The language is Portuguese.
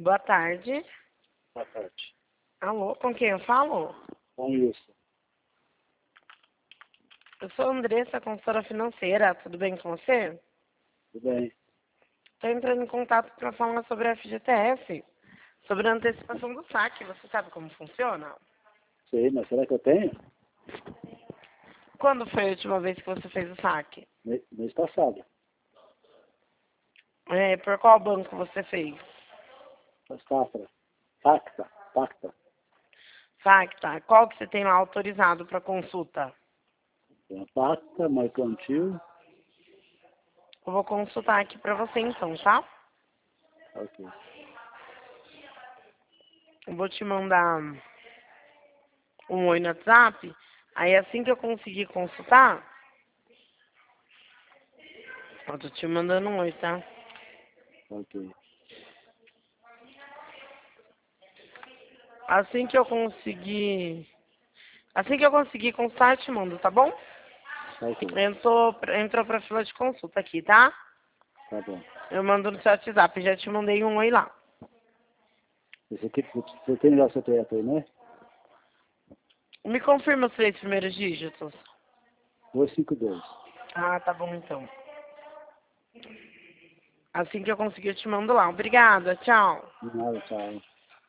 Boa tarde. Boa tarde. Alô, com quem eu falo? Com isso. Eu sou a Andressa, consultora financeira. Tudo bem com você? Tudo bem. Estou entrando em contato para falar sobre a FGTS, sobre a antecipação do saque. Você sabe como funciona? Sei, mas será que eu tenho? Quando foi a última vez que você fez o saque? Mês passado. Por qual banco você fez? Faz Safra. Pacta. Facta. Qual que você tem lá autorizado para consulta? Tem a Pacta, Mercantil. Eu vou consultar aqui para você então, tá? Ok. Eu vou te mandar um oi no WhatsApp. Aí assim que eu conseguir consultar, eu tô te mandando um oi, tá? Ok. Assim que eu conseguir consultar, eu te mando, tá bom? Ok. Entrou pra fila de consulta aqui, tá? Tá bom. Eu mando no seu WhatsApp, já te mandei um oi lá. Você tem já o CPF aí, né? Me confirma os 3 primeiros dígitos. 252. Ah, tá bom então. Assim que eu conseguir, eu te mando lá. Obrigada, tchau. De nada, tchau.